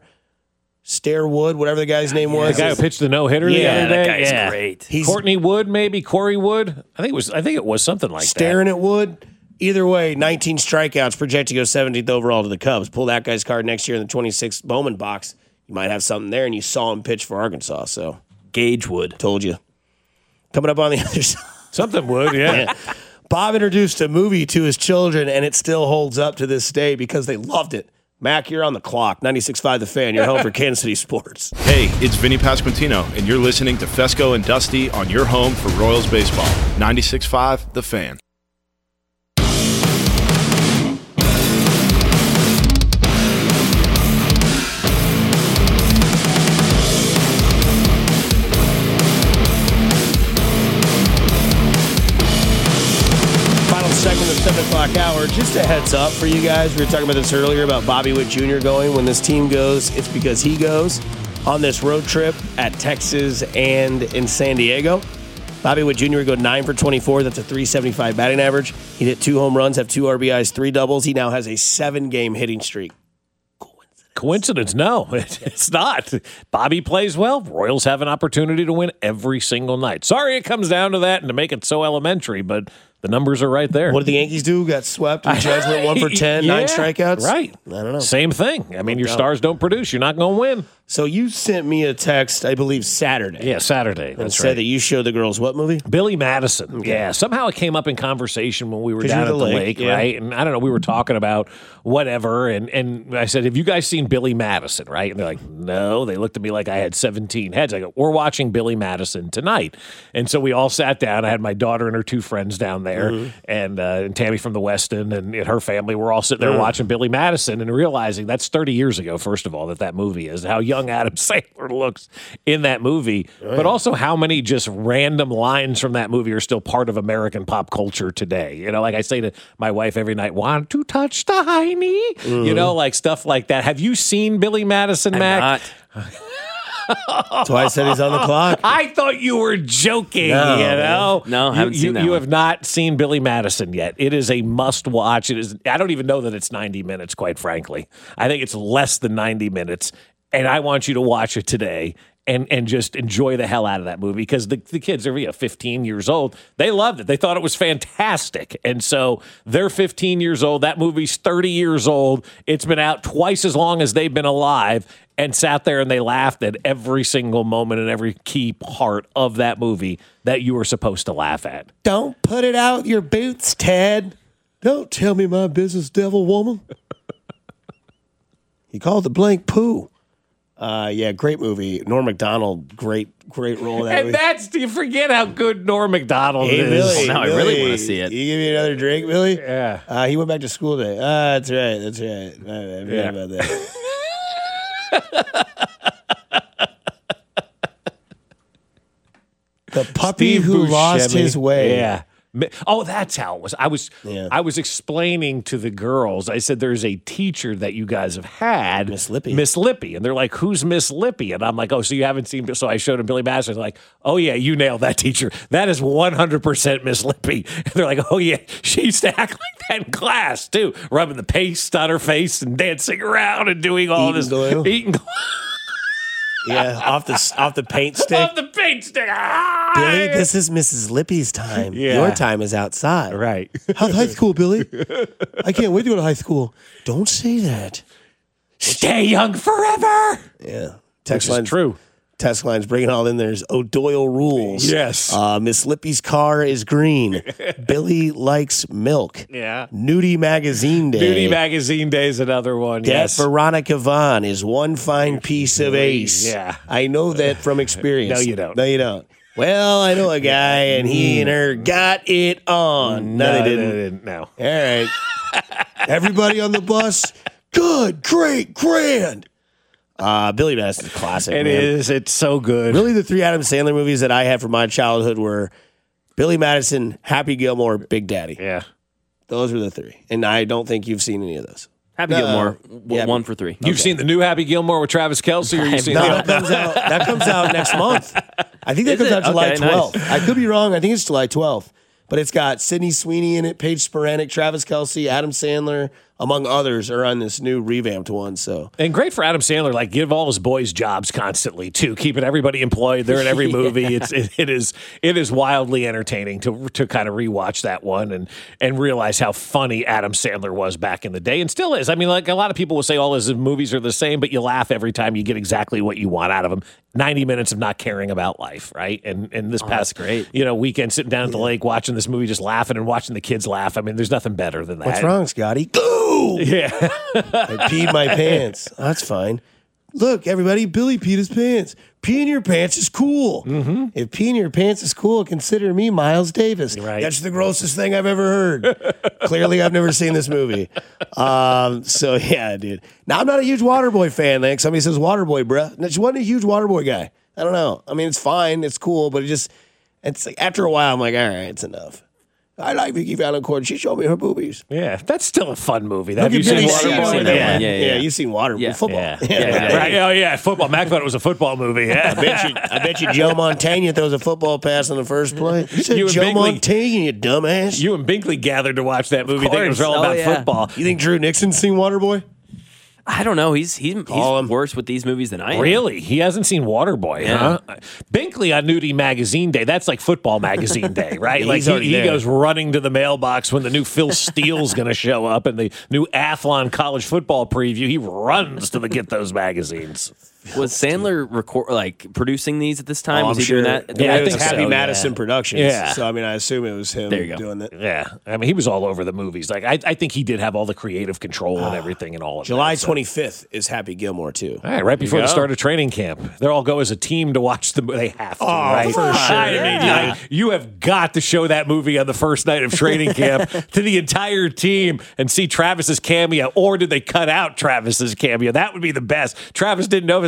Stairwood, whatever the guy's name was. The guy who pitched the no-hitter the other day? That guy's great. Courtney Wood, maybe? Corey Wood? I think it was something like that. Staring at Wood. Either way, 19 strikeouts, projected to go 17th overall to the Cubs. Pull that guy's card next year in the 26th Bowman box. You might have something there, and you saw him pitch for Arkansas. So Gage Wood. Told you. Coming up on the other side. Something would, yeah. Bob introduced a movie to his children, and it still holds up to this day because they loved it. Mac, you're on the clock. 96.5 The Fan. You're home for Kansas City sports. Hey, it's Vinny Pasquantino, and you're listening to Fesco and Dusty on your home for Royals baseball. 96.5 The Fan. Segment of 7 o'clock hour. Just a heads up for you guys. We were talking about this earlier about Bobby Witt Jr. going. When this team goes, it's because he goes on this road trip at Texas and in San Diego. Bobby Witt Jr. would go 9 for 24. That's a .375 batting average. He hit 2 home runs, have 2 RBIs, 3 doubles. He now has a 7-game hitting streak. Coincidence? No, it's not. Bobby plays well. Royals have an opportunity to win every single night. Sorry it comes down to that and to make it so elementary, but the numbers are right there. What did the Yankees do? Got swept in judgment, 1 for 10, 9 strikeouts? Right. I don't know. Same thing. I mean, your stars don't produce. You're not going to win. So you sent me a text, I believe, Saturday. Yeah, Saturday. And said that you showed the girls what movie? Billy Madison. Okay. Yeah. Somehow it came up in conversation when we were down at the lake, right? And I don't know, we were talking about whatever, and I said, have you guys seen Billy Madison, right? And they're like, no. They looked at me like I had 17 heads. I go, we're watching Billy Madison tonight. And so we all sat down. I had my daughter and her 2 friends down there, and Tammy from the Weston and her family were all sitting there watching Billy Madison and realizing that's 30 years ago, first of all, that movie is. How young young Adam Sandler looks in that movie, but also how many just random lines from that movie are still part of American pop culture today. You know, like I say to my wife every night, want to touch the hiney? You know, like stuff like that. Have you seen Billy Madison, Mac? That's why I said he's on the clock. I thought you were joking, No, I haven't seen that You one. have not seen Billy Madison yet. It is a must-watch. I don't even know that it's 90 minutes, quite frankly. I think it's less than 90 minutes, and I want you to watch it today and just enjoy the hell out of that movie because the kids are 15 years old. They loved it. They thought it was fantastic. And so they're 15 years old. That movie's 30 years old. It's been out twice as long as they've been alive, and sat there and they laughed at every single moment and every key part of that movie that you were supposed to laugh at. Don't put it out your boots, Ted. Don't tell me my business, devil woman. He called the blank poo. Yeah, great movie. Norm Macdonald, great role in that movie. Do you forget how good Norm Macdonald is? Billy, now I really want to see it. You give me another drink, Billy? Yeah. He went back to school today. That's right. I forgot about that. The puppy Steve who lost Buscemi. his way. Yeah. Oh, that's how it was. I was explaining to the girls. I said, "There's a teacher that you guys have had, Miss Lippy." Miss Lippy," and they're like, "Who's Miss Lippy?" And I'm like, "Oh, so you haven't seen?" So I showed them Billy Madison. They're like, "Oh yeah, you nailed that teacher. That is 100% Miss Lippy." And they're like, "Oh yeah, she used to act like that in class too, rubbing the paste on her face and dancing around and doing all this eating glue." Yeah, off the paint stick. Off the paint stick. Billy, this is Mrs. Lippy's time. Yeah. Your time is outside. Right. How's high school, Billy? I can't wait to go to high school. Don't say that. Stay young forever. Yeah. Text line's true. Text line's bringing all in. There's O'Doyle rules. Yes. Miss Lippy's car is green. Billy likes milk. Yeah. Nudie Magazine Day. Nudie Magazine Day is another one. That Yes. Veronica Vaughn is one fine piece of ace. Yeah. I know that from experience. No, you don't. No, you don't. Well, I know a guy, and he and her got it on. No, they didn't. No. All right. Everybody on the bus, good, great, grand. Billy Madison's a classic. It is. It's so good. Really, the three Adam Sandler movies that I had from my childhood were Billy Madison, Happy Gilmore, Big Daddy. Yeah. Those were the three. And I don't think you've seen any of those. Happy Gilmore, 1 for 3. You've seen the new Happy Gilmore with Travis Kelce, or you've seen that comes out next month. I think that comes out July 12th. Nice. I could be wrong. I think it's July 12th. But it's got Sydney Sweeney in it, Paige Sporanic, Travis Kelce, Adam Sandler, among others, are on this new revamped one. So And great for Adam Sandler, like give all his boys jobs constantly too, keeping everybody employed. They're in every movie. It is wildly entertaining to kind of rewatch that one and realize how funny Adam Sandler was back in the day and still is. I mean, like a lot of people will say all his movies are the same, but you laugh every time you get exactly what you want out of them. 90 minutes of not caring about life, right? And this past weekend, sitting down at the lake watching this movie, just laughing and watching the kids laugh. I mean, there's nothing better than that. what's wrong, Scotty? Go! Yeah. I peed my pants. That's fine. Look, everybody, Billy peed his pants. Peeing your pants is cool. Mm-hmm. If peeing your pants is cool, consider me Miles Davis. Right. That's the grossest thing I've ever heard. Clearly, I've never seen this movie. So, yeah, dude. Now, I'm not a huge Waterboy fan. Like somebody says Waterboy, bruh. I just wasn't a huge Waterboy guy. I don't know. I mean, it's fine. It's cool. But it's like after a while, I'm like, all right, it's enough. I like Vicky Valancourt. She showed me her boobies. Yeah, that's still a fun movie. Have you seen Waterboy? Yeah, you've seen Waterboy. Football. Right. Oh, yeah, football. Mac thought it was a football movie. Yeah. I bet you Joe Montana throws a football pass in the first play. You said Joe Montana, you dumbass. You and Binkley gathered to watch that movie. Thinking it was all about football. You think Drew Nixon's seen Waterboy? I don't know. He's worse with these movies than I am. Really? He hasn't seen Waterboy, huh? Binkley on Nudie Magazine Day, that's like football magazine day, right? Like he goes running to the mailbox when the new Phil Steele's going to show up and the new Athlon college football preview. He runs to get those magazines. Was Sandler producing these at this time? Was he sure. doing that? Yeah, it was Happy Madison Productions. Yeah. So, I mean, I assume it was him doing that. Yeah. I mean, he was all over the movies. Like, I think he did have all the creative control and everything and all of July that. 25th is Happy Gilmore, too. All right before the start of training camp. They'll all go as a team to watch the movie. They have to, right? For sure. I mean, you have got to show that movie on the first night of training camp to the entire team and see Travis's cameo. Or did they cut out Travis's cameo? That would be the best. Travis didn't know if his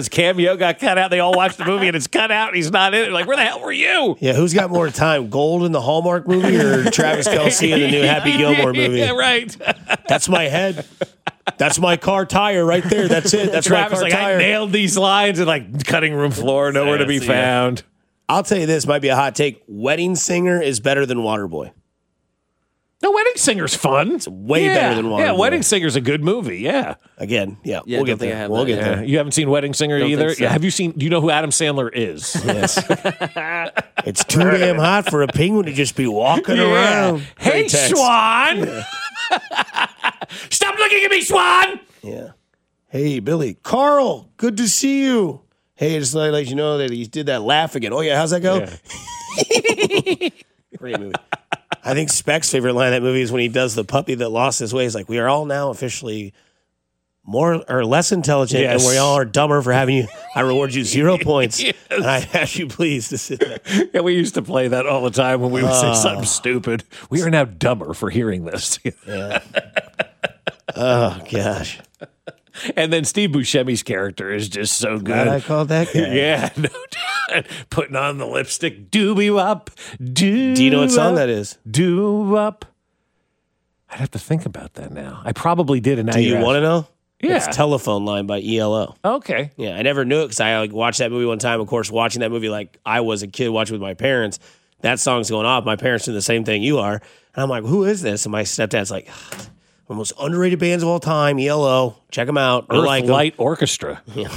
cameo got cut out. They all watched the movie and it's cut out and he's not in it. Like, where the hell were you? Yeah, who's got more time, Gold in the Hallmark movie or Travis Kelce in the new Happy Gilmore movie? Yeah, right. That's my head. That's my car tire right there. That's it. That's Travis, my car tire. I nailed these lines and cutting room floor, nowhere to be found. I'll tell you this, might be a hot take. Wedding Singer is better than Waterboy. No, Wedding Singer's fun. It's way better than Waterboy. Yeah, Wedding Singer's a good movie. Yeah. Again, Yeah, we'll get there. We'll get there. You haven't seen Wedding Singer Don't either? think so. Yeah. Have you seen? Do you know who Adam Sandler is? Yes. It's too damn hot for a penguin to just be walking around. Hey, Great text. Swan. Yeah. Stop looking at me, Swan. Yeah. Hey, Billy. Carl, good to see you. Hey, just let you know that he did that laugh again. Oh, yeah, how's that go? Yeah. Great movie. I think Speck's favorite line of that movie is when he does the puppy that lost his way. He's like, we are all now officially more or less intelligent, Yes. and we all are dumber for having you. I reward you 0 points. Yes. And I ask you please to sit there. Yeah, we used to play that all the time when we would say something stupid. We are now dumber for hearing this. Yeah. Oh, gosh. And then Steve Buscemi's character is just so good. Glad I called that guy. Yeah, no doubt. Putting on the lipstick. Doo-wop. Do you know what song that is? Doo-wop. I'd have to think about that now. I probably did. And now Do you want to know? Yeah. It's Telephone Line by ELO. Okay. Yeah, I never knew it because I watched that movie one time. Of course, watching that movie like I was a kid watching with my parents. That song's going off. My parents do the same thing you are. And I'm like, who is this? And my stepdad's like, one of the most underrated bands of all time, ELO. Check them out. You'll Earth like 'em. Light Orchestra. Yeah.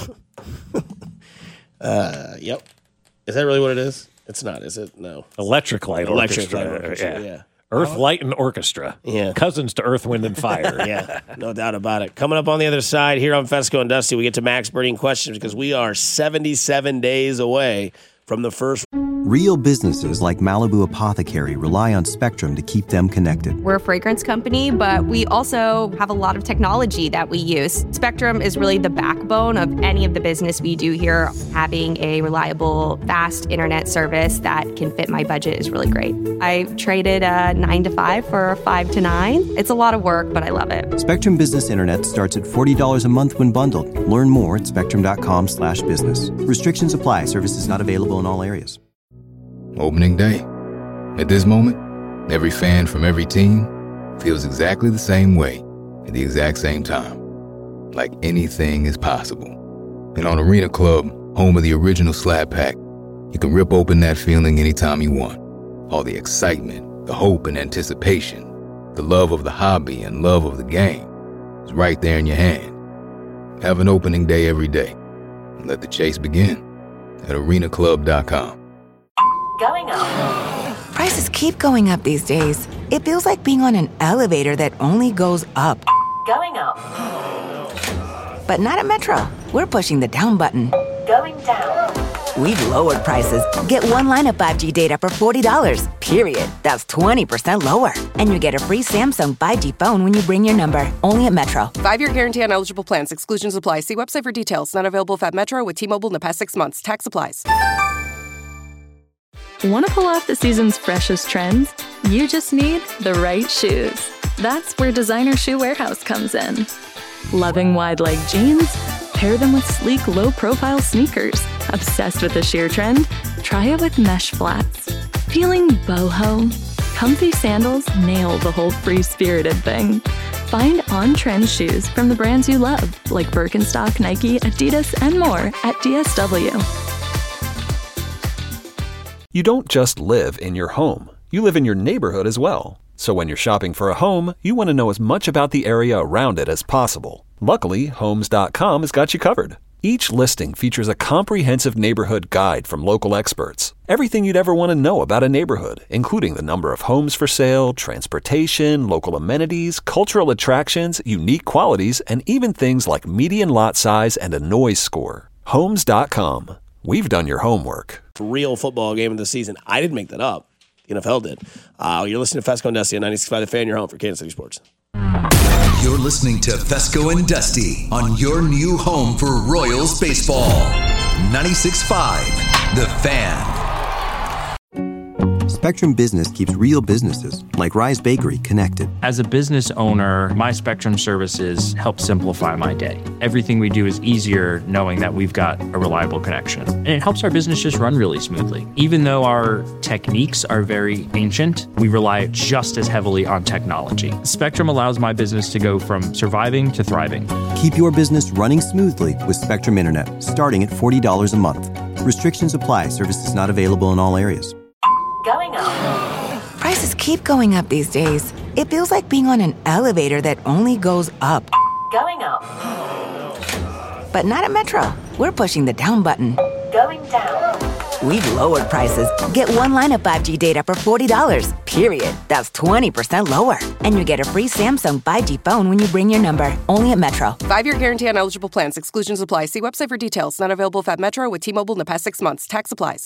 Yep. Is that really what it is? It's not, is it? No. Electric Light Electric Orchestra. Light Orchestra, yeah. Earth, Light, and Orchestra. Yeah. Cousins to Earth, Wind, and Fire. Yeah, no doubt about it. Coming up on the other side here on Fesco and Dusty, we get to Max burning questions because we are 77 days away from the first. Real businesses like Malibu Apothecary rely on Spectrum to keep them connected. We're a fragrance company, but we also have a lot of technology that we use. Spectrum is really the backbone of any of the business we do here. Having a reliable, fast internet service that can fit my budget is really great. I traded a 9 to 5 for a 5 to 9. It's a lot of work, but I love it. Spectrum Business Internet starts at $40 a month when bundled. Learn more at spectrum.com/business. Restrictions apply. Services not available in all areas. Opening day. At this moment, every fan from every team feels exactly the same way at the exact same time. Like anything is possible. And on Arena Club, home of the original Slab Pack, you can rip open that feeling anytime you want. All the excitement, the hope and anticipation, the love of the hobby and love of the game is right there in your hand. Have an opening day every day and let the chase begin at arenaclub.com. Going up. Prices keep going up these days. It feels like being on an elevator that only goes up. Going up. But not at Metro. We're pushing the down button. Going down. We've lowered prices. Get one line of 5G data for $40, period. That's 20% lower. And you get a free Samsung 5G phone when you bring your number. Only at Metro. 5-year guarantee on eligible plans. Exclusions apply. See website for details. Not available at Metro with T-Mobile in the past 6 months. Tax applies. Want to pull off the season's freshest trends? You just need the right shoes. That's where Designer Shoe Warehouse comes in. Loving wide leg jeans? Pair them with sleek, low-profile sneakers. Obsessed with the sheer trend? Try it with mesh flats. Feeling boho? Comfy sandals nail the whole free-spirited thing. Find on-trend shoes from the brands you love, like Birkenstock, Nike, Adidas, and more at DSW. You don't just live in your home. You live in your neighborhood as well. So when you're shopping for a home, you want to know as much about the area around it as possible. Luckily, Homes.com has got you covered. Each listing features a comprehensive neighborhood guide from local experts. Everything you'd ever want to know about a neighborhood, including the number of homes for sale, transportation, local amenities, cultural attractions, unique qualities, and even things like median lot size and a noise score. Homes.com. We've done your homework. Real football game of the season. I didn't make that up. The NFL did. You're listening to Fesco and Dusty on 96.5 The Fan, your home for Kansas City Sports. You're listening to Fesco and Dusty on your new home for Royals baseball. 96.5 The Fan. Spectrum Business keeps real businesses, like Rise Bakery, connected. As a business owner, my Spectrum services help simplify my day. Everything we do is easier knowing that we've got a reliable connection. And it helps our business just run really smoothly. Even though our techniques are very ancient, we rely just as heavily on technology. Spectrum allows my business to go from surviving to thriving. Keep your business running smoothly with Spectrum Internet, starting at $40 a month. Restrictions apply. Services not available in all areas. Going up. Prices keep going up these days. It feels like being on an elevator that only goes up. Going up. But not at Metro. We're pushing the down button. Going down. We've lowered prices. Get one line of 5G data for $40, period. That's 20% lower. And you get a free Samsung 5G phone when you bring your number. Only at Metro. 5-year guarantee on eligible plans. Exclusions apply. See website for details. Not available if at Metro with T-Mobile in the past 6 months. Tax applies.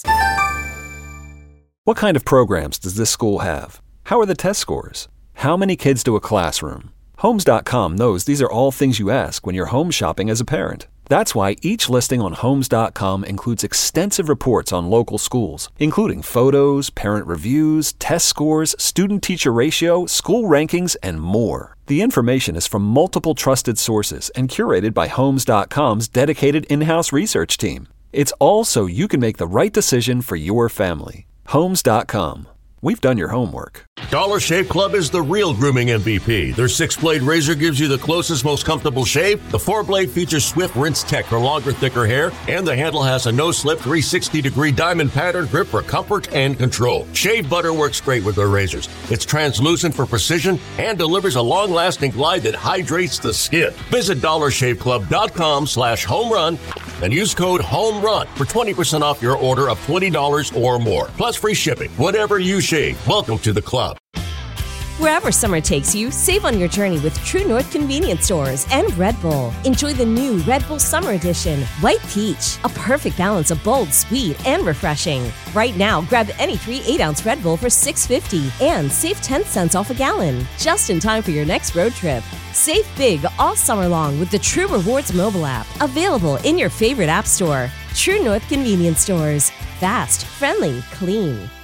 What kind of programs does this school have? How are the test scores? How many kids do a classroom? Homes.com knows these are all things you ask when you're home shopping as a parent. That's why each listing on Homes.com includes extensive reports on local schools, including photos, parent reviews, test scores, student-teacher ratio, school rankings, and more. The information is from multiple trusted sources and curated by Homes.com's dedicated in-house research team. It's all so you can make the right decision for your family. Homes.com. We've done your homework. Dollar Shave Club is the real grooming MVP. Their 6-blade razor gives you the closest, most comfortable shave. The 4-blade features Swift Rinse Tech for longer, thicker hair. And the handle has a no-slip 360-degree diamond pattern grip for comfort and control. Shave butter works great with their razors. It's translucent for precision and delivers a long-lasting glide that hydrates the skin. Visit dollarshaveclub.com/homerun and use code HOMERUN for 20% off your order of $20 or more. Plus free shipping. Whatever you shave, welcome to the club. Wherever summer takes you, save on your journey with True North Convenience Stores and Red Bull. Enjoy the new Red Bull Summer Edition, White Peach, a perfect balance of bold, sweet, and refreshing. Right now, grab any 3 8-ounce Red Bull for $6.50 and save 10 cents off a gallon, just in time for your next road trip. Save big all summer long with the True Rewards mobile app, available in your favorite app store. True North Convenience Stores. Fast, friendly, clean.